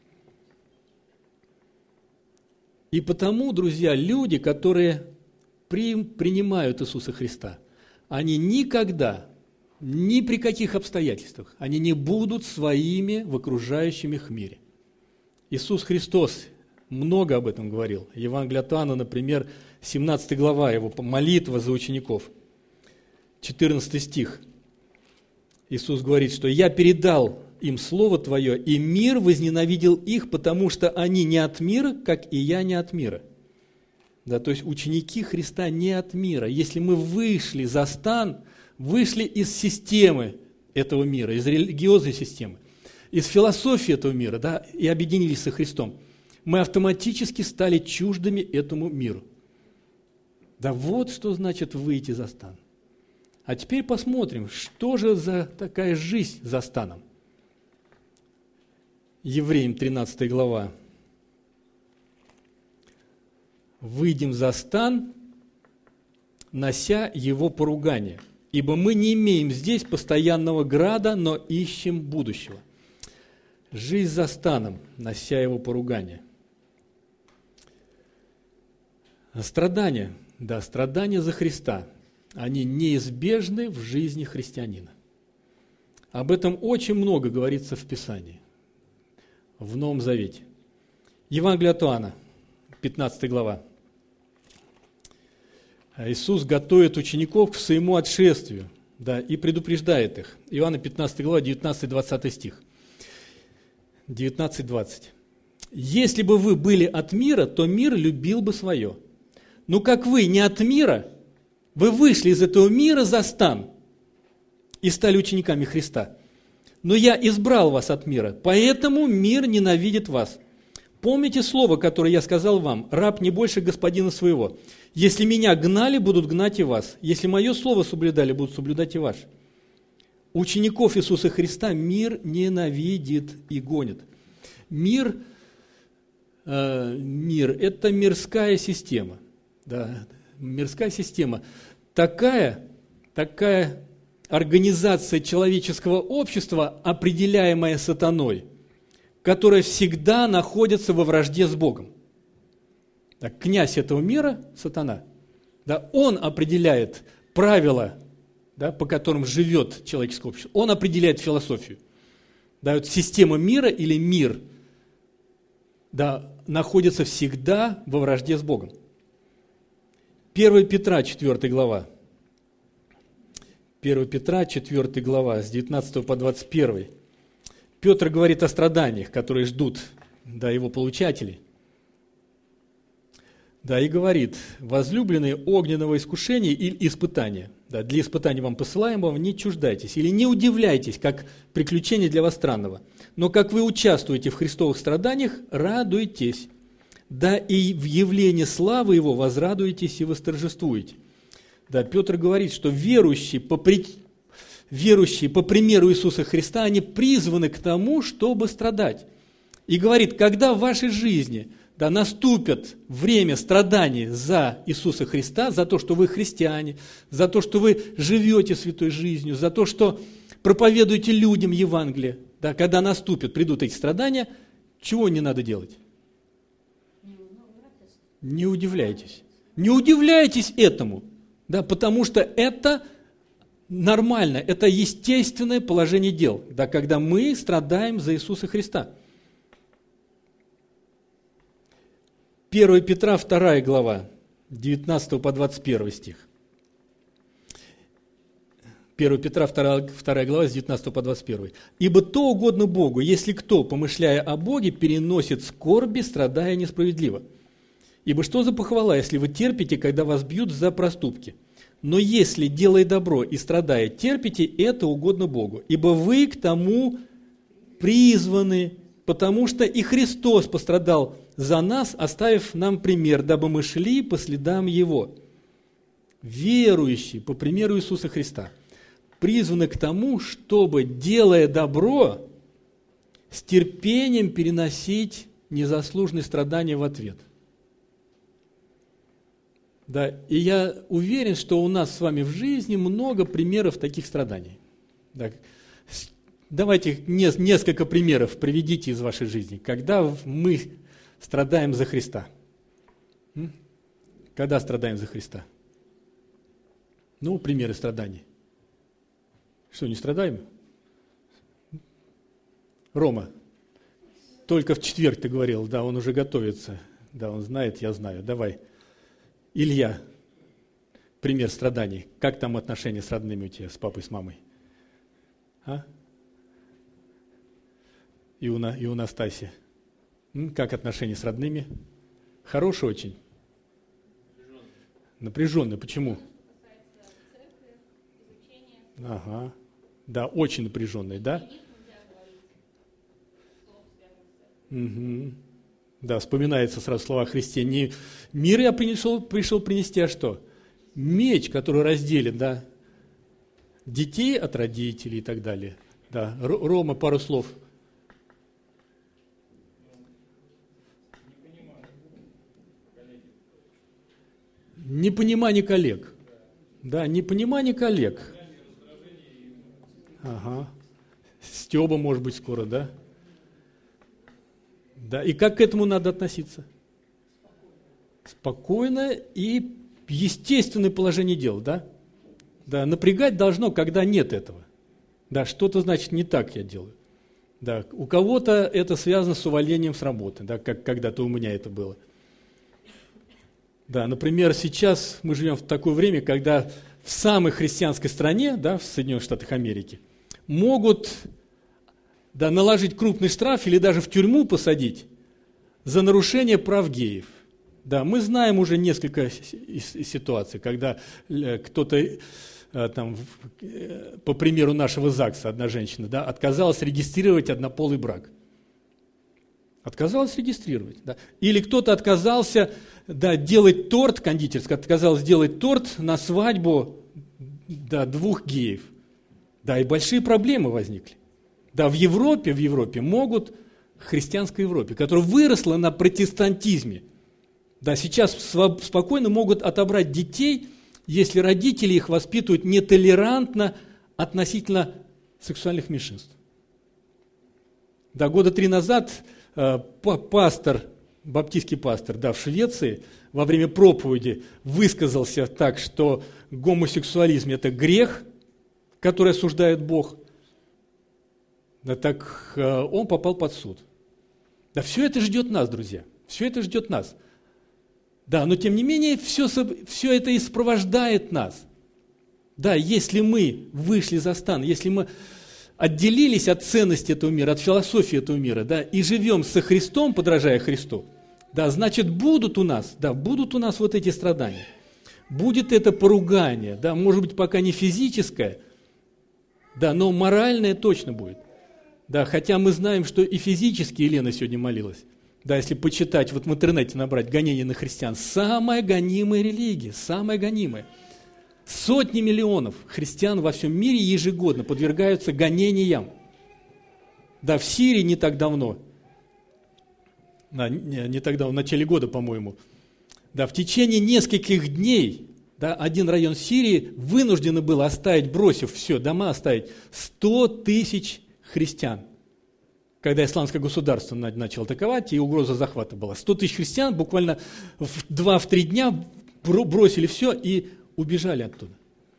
И потому, друзья, люди, которые при, принимают Иисуса Христа, они никогда, ни при каких обстоятельствах, они не будут своими в окружающем их мире. Иисус Христос много об этом говорил. Евангелие от Иоанна, например, семнадцатая глава, его молитва за учеников, четырнадцатый стих. Иисус говорит, что «Я передал им Слово Твое, и мир возненавидел их, потому что они не от мира, как и я не от мира». Да, то есть ученики Христа не от мира. Если мы вышли за стан, вышли из системы этого мира, из религиозной системы, из философии этого мира, да, и объединились со Христом, мы автоматически стали чуждыми этому миру. Да вот что значит выйти за стан. А теперь посмотрим, что же за такая жизнь за станом. Евреям тринадцатая глава. «Выйдем за стан, нося его поругание, ибо мы не имеем здесь постоянного града, но ищем будущего». Жизнь за станом, нося его поругание. Страдания, да, страдания за Христа, они неизбежны в жизни христианина. Об этом очень много говорится в Писании, в Новом Завете. Евангелие от Иоанна, пятнадцатая глава. Иисус готовит учеников к своему отшествию, да, и предупреждает их. Иоанна пятнадцатая глава, девятнадцатый-двадцатый стих. девятнадцать-двадцать. «Если бы вы были от мира, то мир любил бы свое. Но как вы не от мира, вы вышли из этого мира за стан и стали учениками Христа. Но я избрал вас от мира, поэтому мир ненавидит вас. Помните слово, которое я сказал вам: раб не больше господина своего. Если меня гнали, будут гнать и вас. Если мое слово соблюдали, будут соблюдать и ваше». Учеников Иисуса Христа мир ненавидит и гонит. Мир, э, мир – это мирская система. Да, мирская система. Такая, такая организация человеческого общества, определяемая сатаной, которая всегда находится во вражде с Богом. Так, князь этого мира, сатана, да, он определяет правила, да, по которым живет человеческое общество. Он определяет философию. Да, вот система мира или мир, да, находится всегда во вражде с Богом. первое Петра, четвёртая глава. первое Петра, четвёртая глава, с девятнадцатого по двадцать первый. Петр говорит о страданиях, которые ждут, да, его получателей. Да, и говорит: возлюбленные огненного искушения или испытания. Да, для испытаний вам посылаемого не чуждайтесь или не удивляйтесь, как приключение для вас странного. Но как вы участвуете в христовых страданиях, радуйтесь. Да и в явлении славы Его возрадуетесь и восторжествуете. Да, Петр говорит, что верующие по, при... верующие по примеру Иисуса Христа, они призваны к тому, чтобы страдать. И говорит, когда в вашей жизни, да, наступит время страданий за Иисуса Христа, за то, что вы христиане, за то, что вы живете святой жизнью, за то, что проповедуете людям Евангелие, да, когда наступят, придут эти страдания, чего не надо делать? Не удивляйтесь. Не удивляйтесь этому, да, потому что это нормально, это естественное положение дел, да, когда мы страдаем за Иисуса Христа. первое Петра, вторая глава, девятнадцатого по двадцать первый стих. первое Петра, вторая, вторая глава, с девятнадцатого по двадцать первый. «Ибо то угодно Богу, если кто, помышляя о Боге, переносит скорби, страдая несправедливо. Ибо что за похвала, если вы терпите, когда вас бьют за проступки? Но если, делая добро и страдая, терпите, это угодно Богу. Ибо вы к тому призваны, потому что и Христос пострадал за нас, оставив нам пример, дабы мы шли по следам Его». Верующие, по примеру Иисуса Христа, призваны к тому, чтобы, делая добро, с терпением переносить незаслуженные страдания в ответ. Да, и я уверен, что у нас с вами в жизни много примеров таких страданий. Да. Давайте несколько примеров приведите из вашей жизни, когда мы страдаем за Христа. Когда страдаем за Христа? Ну, примеры страданий. Что, не страдаем? Рома, только в четверг ты говорил, да, он уже готовится. Да, он знает, я знаю. Давай. Илья, пример страданий. Как там отношения с родными у тебя, с папой, с мамой? А? И у, и у Настасьи. Как отношения с родными? Хорошие очень? Напряженные. Почему? Ага. Да, очень напряженные, да? Угу. Да, вспоминается сразу слова о Христе. Не мир я пришел, пришел принести, а что? Меч, который разделит, да, детей от родителей и так далее. Да, Рома, пару слов. Непонимание коллег. Да, непонимание коллег. Ага. Стёба, может быть, скоро, да? Да, и как к этому надо относиться? Спокойно и естественное положение дел, да? Да, напрягать должно, когда нет этого. Да, что-то, значит, не так я делаю. Да, у кого-то это связано с увольнением с работы, да, как когда-то у меня это было. Да, например, сейчас мы живем в такое время, когда в самой христианской стране, да, в Соединенных Штатах Америки, могут, да, наложить крупный штраф или даже в тюрьму посадить за нарушение прав геев. Да, мы знаем уже несколько ситуаций, когда кто-то, там, по примеру нашего ЗАГСа, одна женщина, да, отказалась регистрировать однополый брак. Отказалась регистрировать. Да. Или кто-то отказался, да, делать торт, кондитерская отказалась делать торт на свадьбу, да, двух геев. Да, и большие проблемы возникли. Да, в Европе, в Европе могут, христианской Европе, которая выросла на протестантизме, да, сейчас спокойно могут отобрать детей, если родители их воспитывают нетолерантно относительно сексуальных меньшинств. Да, года три назад э, пастор, баптистский пастор, да, в Швеции во время проповеди высказался так, что гомосексуализм – это грех, который осуждает Бог. Да, так э, он попал под суд. Да, все это ждет нас, друзья, все это ждет нас. Да, но тем не менее, все, все это и сопровождает нас. Да, если мы вышли за стан, если мы отделились от ценности этого мира, от философии этого мира, да, и живем со Христом, подражая Христу, да, значит, будут у нас, да, будут у нас вот эти страдания. Будет это поругание, да, может быть, пока не физическое, да, но моральное точно будет. Да, хотя мы знаем, что и физически Елена сегодня молилась. Да, если почитать, вот в интернете набрать гонения на христиан, самая гонимая религия, самая гонимая. Сотни миллионов христиан во всем мире ежегодно подвергаются гонениям. Да, в Сирии не так давно, да, не, не так давно, в начале года, по-моему, да, в течение нескольких дней, да, один район Сирии вынужден был оставить, бросив все, дома оставить, сто тысяч христиан. Когда исламское государство начало атаковать, и угроза захвата была. сто тысяч христиан буквально в два-три дня бросили все и убежали оттуда.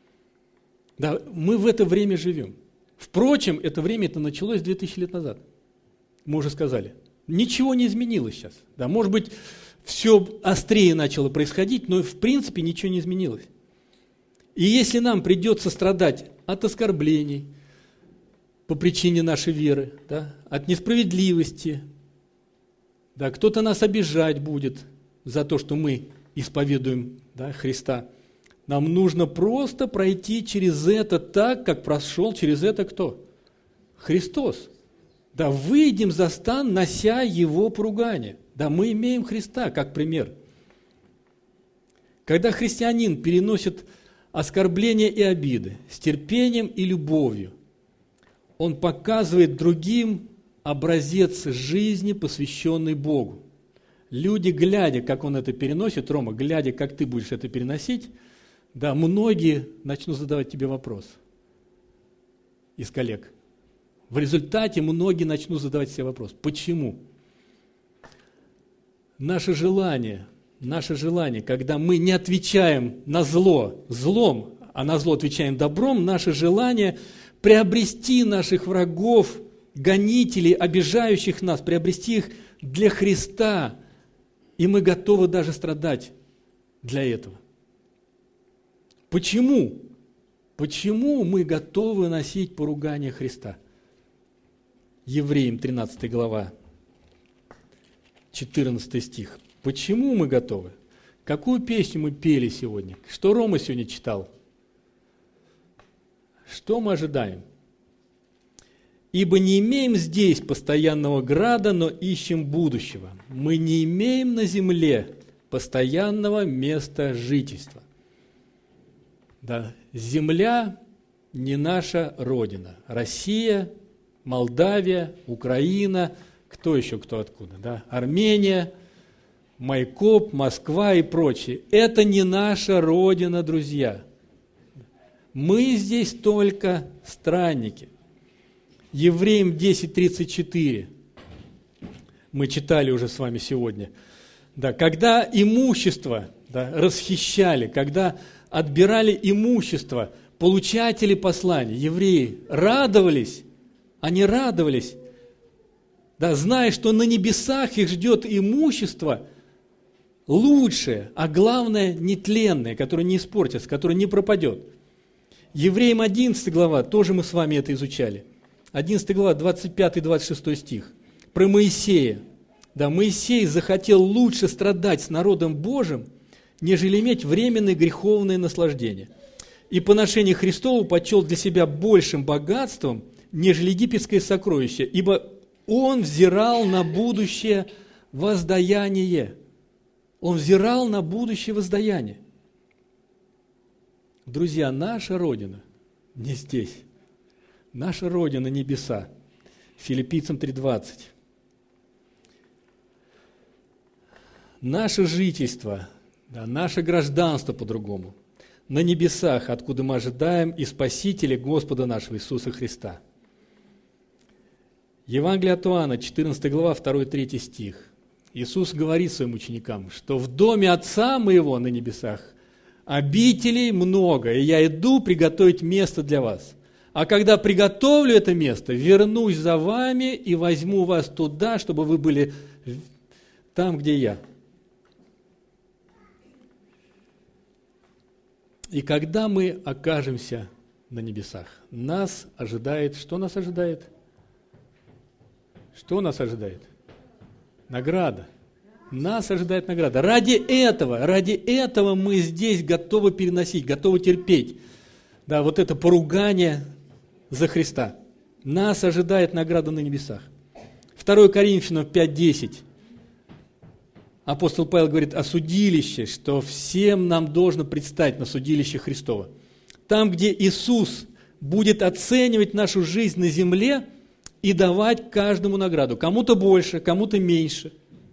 Да, мы в это время живем. Впрочем, это время это началось две тысячи лет назад. Мы уже сказали. Ничего не изменилось сейчас. Да, может быть, все острее начало происходить, но в принципе ничего не изменилось. И если нам придется страдать от оскорблений, по причине нашей веры, да, от несправедливости, да, кто-то нас обижать будет за то, что мы исповедуем, да, Христа. Нам нужно просто пройти через это так, как прошел через это кто? Христос. Да, выйдем за стан, нося Его поругание. Да, мы имеем Христа как пример. Когда христианин переносит оскорбления и обиды с терпением и любовью, он показывает другим образец жизни, посвященный Богу. Люди, глядя, как он это переносит, Рома, глядя, как ты будешь это переносить, да, многие начнут задавать тебе вопрос из коллег. В результате многие начнут задавать себе вопрос. Почему? Наше желание, наше желание, когда мы не отвечаем на зло злом, а на зло отвечаем добром, наше желание приобрести наших врагов, гонителей, обижающих нас, приобрести их для Христа. И мы готовы даже страдать для этого. Почему? Почему мы готовы носить поругание Христа? Евреям тринадцатая глава, четырнадцатый стих. Почему мы готовы? Какую песню мы пели сегодня? Что Рома сегодня читал? Что мы ожидаем? «Ибо не имеем здесь постоянного града, но ищем будущего. Мы не имеем на земле постоянного места жительства». Да, земля не наша родина. Россия, Молдавия, Украина, кто еще, кто откуда? Да? Армения, Майкоп, Москва и прочее. Это не наша родина, друзья. Мы здесь только странники. Евреям десять тридцать четыре. Мы читали уже с вами сегодня. Да, когда имущество, да, расхищали, когда отбирали имущество, получатели посланий, евреи, радовались, они радовались, да, зная, что на небесах их ждет имущество лучшее, а главное, нетленное, которое не испортится, которое не пропадет. Евреям одиннадцатая глава, тоже мы с вами это изучали. одиннадцатая глава, двадцать пятый двадцать шестой стих. Про Моисея. Да, Моисей захотел лучше страдать с народом Божьим, нежели иметь временное греховное наслаждение. И поношение Христову почел для себя большим богатством, нежели египетское сокровище, ибо он взирал на будущее воздаяние. Он взирал на будущее воздаяние. Друзья, наша Родина не здесь. Наша Родина – небеса. Филиппийцам три двадцать. Наше жительство, да, наше гражданство по-другому, на небесах, откуда мы ожидаем и Спасителя Господа нашего Иисуса Христа. Евангелие от Иоанна, четырнадцатая глава, второй-третий стих. Иисус говорит своим ученикам, что в доме Отца моего на небесах обителей много, и я иду приготовить место для вас. А когда приготовлю это место, вернусь за вами и возьму вас туда, чтобы вы были там, где я. И когда мы окажемся на небесах, нас ожидает, что нас ожидает? Что нас ожидает? Награда. Нас ожидает награда. Ради этого, ради этого мы здесь готовы переносить, готовы терпеть. Да, вот это поругание за Христа. Нас ожидает награда на небесах. второе Коринфянам пять десять. Апостол Павел говорит о судилище, что всем нам должно предстать на судилище Христово. Там, где Иисус будет оценивать нашу жизнь на земле и давать каждому награду. Кому-то больше, кому-то меньше.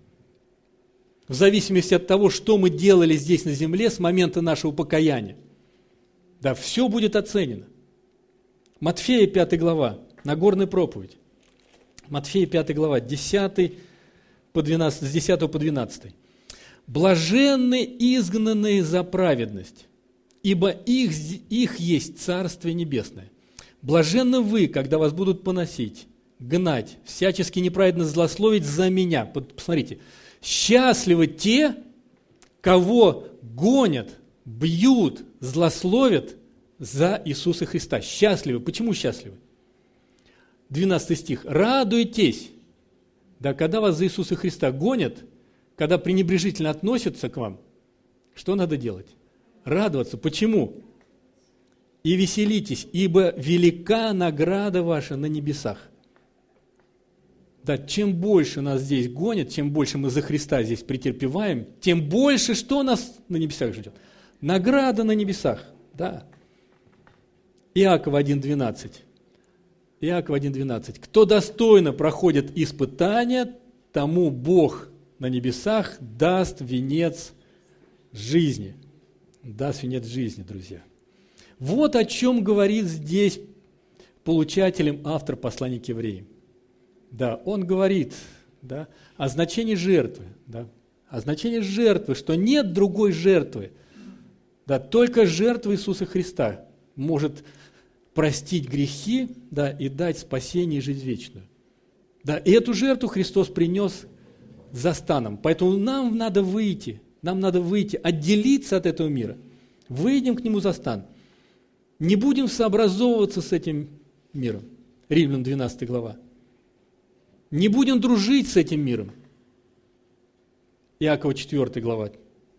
В зависимости от того, что мы делали здесь на земле с момента нашего покаяния. Да, все будет оценено. Матфея пятая глава, Нагорная проповедь. Матфея пятая глава, десятый по двенадцатый, с десятого по двенадцатый. «Блаженны изгнанные за праведность, ибо их, их есть Царствие Небесное. Блаженны вы, когда вас будут поносить, гнать, всячески неправедно злословить за меня». Посмотрите. «Счастливы те, кого гонят, бьют, злословят за Иисуса Христа». Счастливы. Почему счастливы? двенадцатый стих. «Радуйтесь». Да, когда вас за Иисуса Христа гонят, когда пренебрежительно относятся к вам, что надо делать? Радоваться. Почему? «И веселитесь, ибо велика награда ваша на небесах». Да, чем больше нас здесь гонят, чем больше мы за Христа здесь претерпеваем, тем больше что нас на небесах ждет? Награда на небесах, да. Иакова один двенадцать. Иакова один двенадцать. «Кто достойно проходит испытания, тому Бог на небесах даст венец жизни». Даст венец жизни, друзья. Вот о чем говорит здесь получателем автор послания к евреям. Да, он говорит, да, о значении жертвы, да, о значении жертвы, что нет другой жертвы, да, только жертва Иисуса Христа может простить грехи, да, и дать спасение и жизнь вечную. Да, и эту жертву Христос принес за станом, поэтому нам надо выйти, нам надо выйти, отделиться от этого мира, выйдем к нему за стан, не будем сообразовываться с этим миром. Римлянам двенадцатая глава. Не будем дружить с этим миром. Иакова четвёртая глава.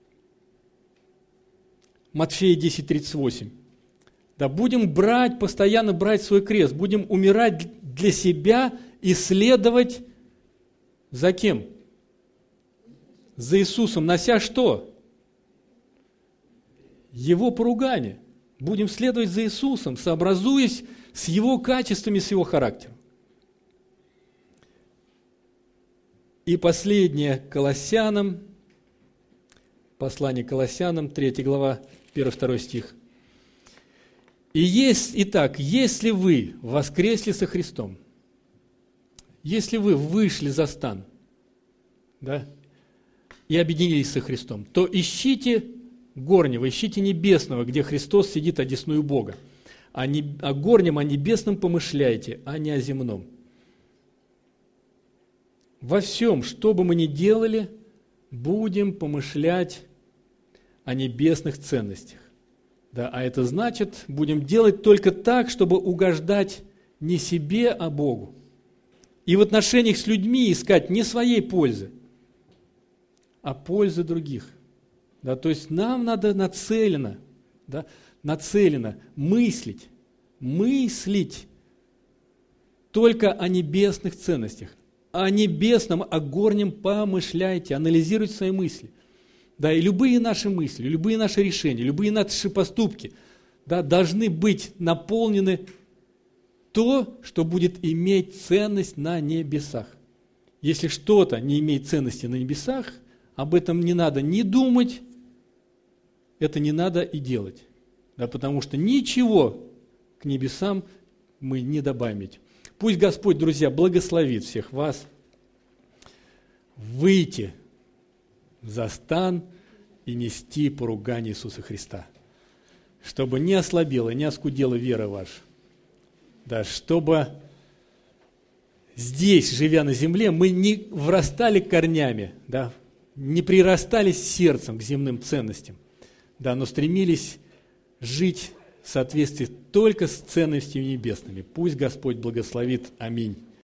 Матфея десять тридцать восемь. Да, будем брать, постоянно брать свой крест, будем умирать для себя и следовать за кем? За Иисусом, нося что? Его поругание. Будем следовать за Иисусом, сообразуясь с Его качествами, с Его характером. И последнее Колоссянам, послание Колоссянам, третья глава, первый-второй стих. «И есть, итак, если вы воскресли со Христом, если вы вышли за стан, да, и объединились со Христом, то ищите горнего, ищите небесного, где Христос сидит одесную Бога. О, не, о горнем, о небесном помышляйте, а не о земном». Во всем, что бы мы ни делали, будем помышлять о небесных ценностях. Да, а это значит, будем делать только так, чтобы угождать не себе, а Богу. И в отношениях с людьми искать не своей пользы, а пользы других. Да, то есть нам надо нацеленно, да, нацеленно мыслить, мыслить только о небесных ценностях. О небесном, о горнем помышляйте, анализируйте свои мысли. Да, и любые наши мысли, любые наши решения, любые наши поступки, да, должны быть наполнены то, что будет иметь ценность на небесах. Если что-то не имеет ценности на небесах, об этом не надо ни думать, это не надо и делать. Да, потому что ничего к небесам мы не добавим. Пусть Господь, друзья, благословит всех вас выйти за стан и нести поругание Иисуса Христа, чтобы не ослабела, не оскудела вера ваша, да, чтобы здесь, живя на земле, мы не врастали корнями, да, не прирастали сердцем к земным ценностям, да, но стремились жить в соответствии только с ценностями небесными. Пусть Господь благословит. Аминь.